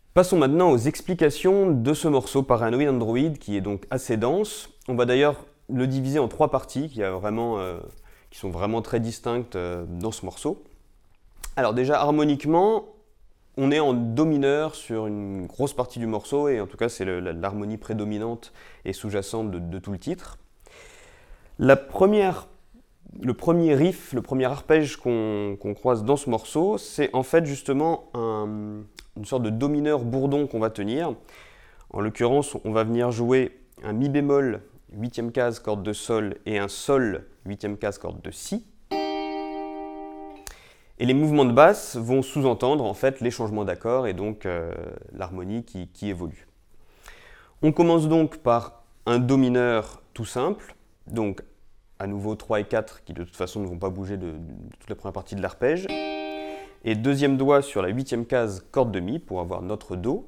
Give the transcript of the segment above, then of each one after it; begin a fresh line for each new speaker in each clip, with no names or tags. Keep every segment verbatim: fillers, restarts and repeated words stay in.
Passons maintenant aux explications de ce morceau Paranoid Android qui est donc assez dense. On va d'ailleurs le diviser en trois parties qui, a vraiment, euh, qui sont vraiment très distinctes euh, dans ce morceau. Alors déjà harmoniquement, on est en do mineur sur une grosse partie du morceau et en tout cas c'est l'harmonie prédominante et sous-jacente de, de tout le titre. La première, le premier riff, le premier arpège qu'on qu'on croise dans ce morceau, c'est en fait justement un, une sorte de do mineur bourdon qu'on va tenir. En l'occurrence, on va venir jouer un mi bémol, huitième case, corde de sol, et un sol, huitième case, corde de si. Et les mouvements de basse vont sous-entendre en fait les changements d'accord et donc euh, l'harmonie qui, qui évolue. On commence donc par un do mineur tout simple, donc à nouveau trois et quatre qui de toute façon ne vont pas bouger de, de toute la première partie de l'arpège. Et deuxième doigt sur la huitième case, corde de mi pour avoir notre do.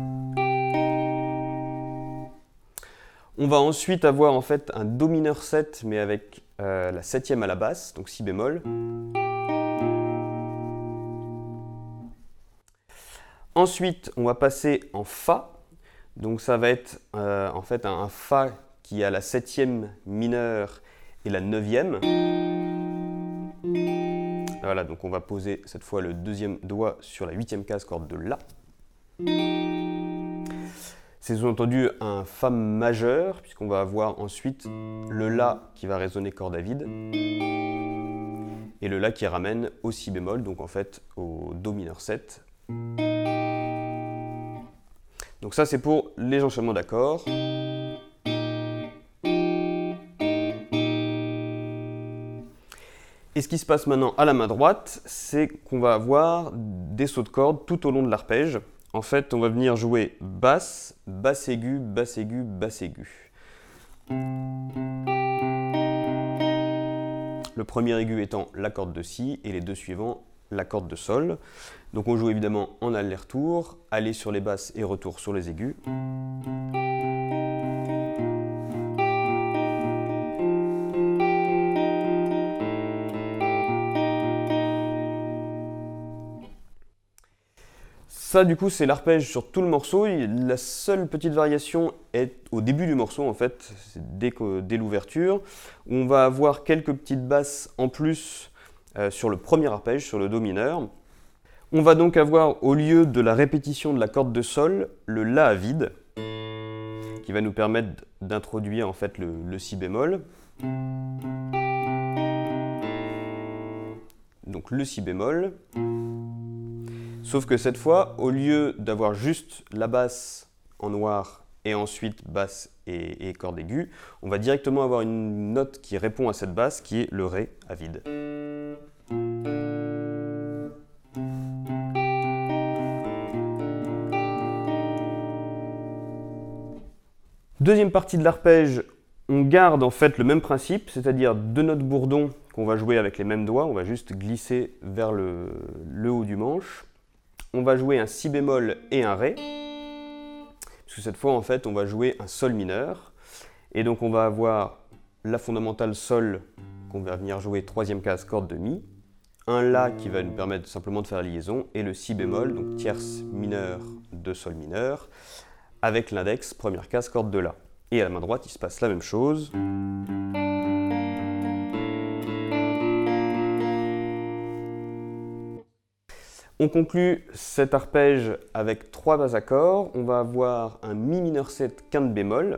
On va ensuite avoir en fait un do mineur sept mais avec euh, la septième à la basse, donc si bémol. Ensuite, on va passer en Fa. Donc ça va être euh, en fait un, un Fa qui a la septième mineure et la neuvième. Voilà, donc on va poser cette fois le deuxième doigt sur la huitième case, corde de La. C'est sous-entendu un Fa majeur, puisqu'on va avoir ensuite le La qui va résonner corde à vide, et le La qui ramène au Si bémol, donc en fait au Do mineur sept. Donc ça c'est pour les enchaînements d'accords. Et ce qui se passe maintenant à la main droite, c'est qu'on va avoir des sauts de cordes tout au long de l'arpège. En fait, on va venir jouer basse, basse aiguë, basse aiguë, basse aiguë. Le premier aigu étant la corde de Si et les deux suivants la corde de Sol. Donc on joue évidemment en aller-retour, aller sur les basses et retour sur les aigus. Ça du coup c'est l'arpège sur tout le morceau. La seule petite variation est au début du morceau en fait, dès, dès l'ouverture, où on va avoir quelques petites basses en plus euh, sur le premier arpège, sur le do mineur. On va donc avoir, au lieu de la répétition de la corde de Sol, le La à vide, qui va nous permettre d'introduire en fait le, le Si bémol. Donc le Si bémol. Sauf que cette fois, au lieu d'avoir juste la basse en noir et ensuite basse et, et corde aiguë, on va directement avoir une note qui répond à cette basse qui est le Ré à vide. Deuxième partie de l'arpège, on garde en fait le même principe, c'est-à-dire deux notes bourdon qu'on va jouer avec les mêmes doigts, on va juste glisser vers le, le haut du manche. On va jouer un Si bémol et un Ré, parce que cette fois en fait on va jouer un Sol mineur, et donc on va avoir la fondamentale Sol qu'on va venir jouer troisième case corde de Mi, un La qui va nous permettre simplement de faire la liaison, et le Si bémol, donc tierce mineure de Sol mineur, avec l'index première case corde de La. Et à la main droite il se passe la même chose. On conclut cet arpège avec trois bas accords. On va avoir un Mi mineur sept quinte bémol,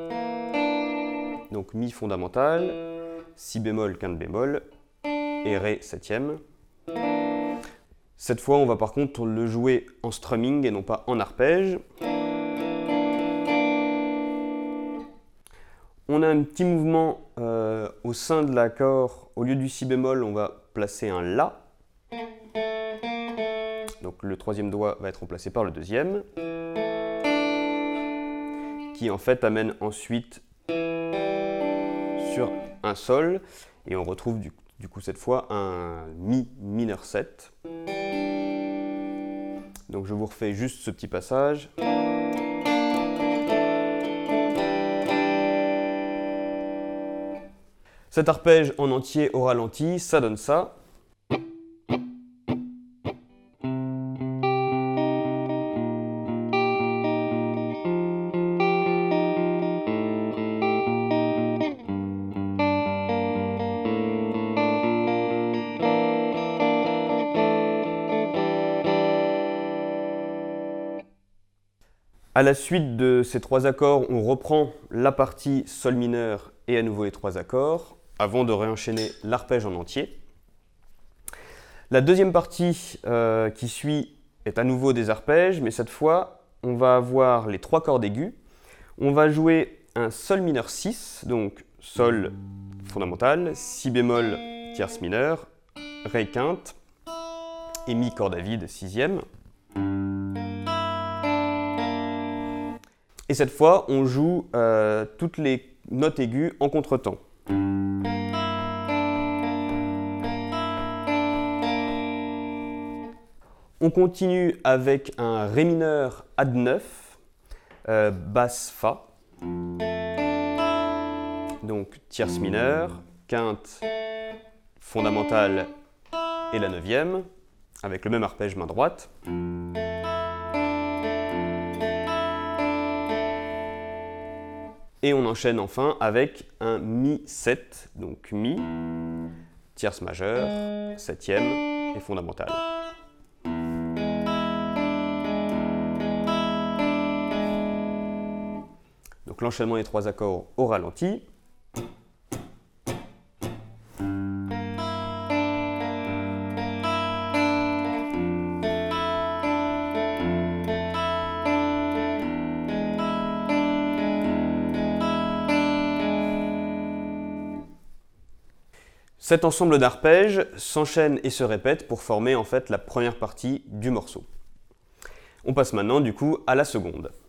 donc Mi fondamental, Si bémol quinte bémol et Ré septième. Cette fois, on va par contre le jouer en strumming et non pas en arpège. On a un petit mouvement euh, au sein de l'accord. Au lieu du Si bémol, on va placer un La. Donc le troisième doigt va être remplacé par le deuxième, qui en fait amène ensuite sur un Sol, et on retrouve du, du coup cette fois un Mi mineur sept. Donc je vous refais juste ce petit passage. Cet arpège en entier au ralenti, ça donne ça. À la suite de ces trois accords, on reprend la partie sol mineur et à nouveau les trois accords, avant de réenchaîner l'arpège en entier. La deuxième partie euh, qui suit est à nouveau des arpèges, mais cette fois, on va avoir les trois cordes aiguës. On va jouer un sol mineur six, donc sol fondamental, si bémol tierce mineure, ré quinte et mi corde à vide sixième. Et cette fois, on joue euh, toutes les notes aiguës en contretemps. On continue avec un ré mineur add neuf, euh, basse fa, donc tierce mineure, quinte, fondamentale et la neuvième, avec le même arpège main droite. Et on enchaîne enfin avec un mi sept, donc mi, tierce majeure, septième et fondamentale. Donc l'enchaînement des trois accords au ralenti. Cet ensemble d'arpèges s'enchaîne et se répète pour former en fait la première partie du morceau. On passe maintenant du coup à la seconde.